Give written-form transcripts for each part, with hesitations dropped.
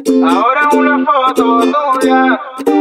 Ahora una foto tuya.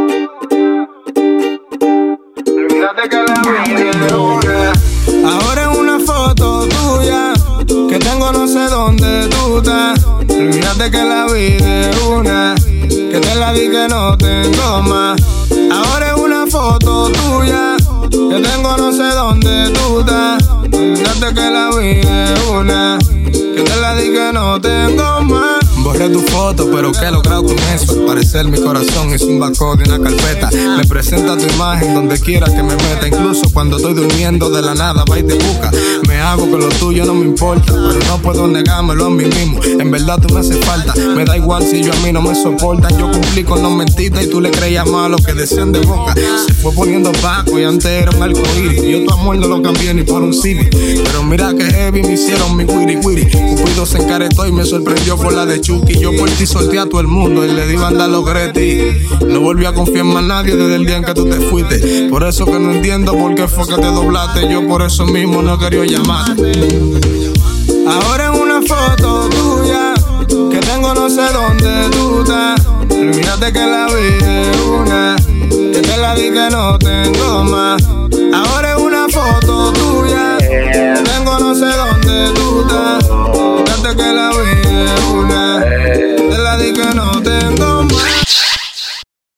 Olvídate que la vida es una. Ahora es una foto tuya que tengo no sé dónde tú estás. Olvídate que la vida es una, que te la di que no tengo más. Ahora es una foto tuya que tengo no sé dónde tú estás. Olvídate que la vida es una, que te la di que no tengo más. Borré tu foto, pero ¿qué he logrado con eso? Al parecer mi corazón es un backup de una carpeta. Me presenta tu imagen donde quiera que me meta. Incluso cuando estoy durmiendo de la nada va y te busca. Me hago que lo tuyo no me importa, pero no puedo negármelo a mí mismo. En verdad tú me haces falta. Me da igual si yo a mí no me soportan. Yo cumplí con no mentirte y tú le creías más a lo que decían de boca. Se fue poniendo opaco y antes era un arcoíris. Yo tu amor no lo cambié ni por un CD. Pero mira que heavy me hicieron mi wiri wiri. Cupido se encaretó y me sorprendió por la de Chucky. Yo por ti solté a todo el mundo y le di banda a los Greti. No volví a confiar en más nadie desde el día en que tú te fuiste. Por eso que no entiendo por qué fue que te doblaste. Yo por eso mismo no quería llamarte. Ahora es una foto tuya que tengo no sé dónde tú estás. Olvídate que la vida es una, que te la di que no tengo más.